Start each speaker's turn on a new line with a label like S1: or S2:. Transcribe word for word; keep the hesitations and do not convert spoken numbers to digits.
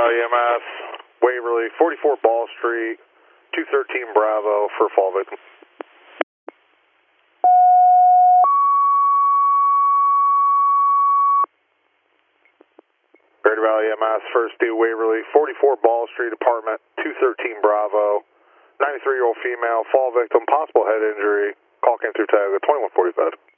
S1: Valley E M S, Waverly, forty-four Ball Street, two thirteen Bravo for fall victim. Greater Valley E M S, first due Waverly, forty-four Ball Street, apartment two thirteen Bravo, ninety-three-year-old female, fall victim, possible head injury. Call came through tag at twenty-one forty-five.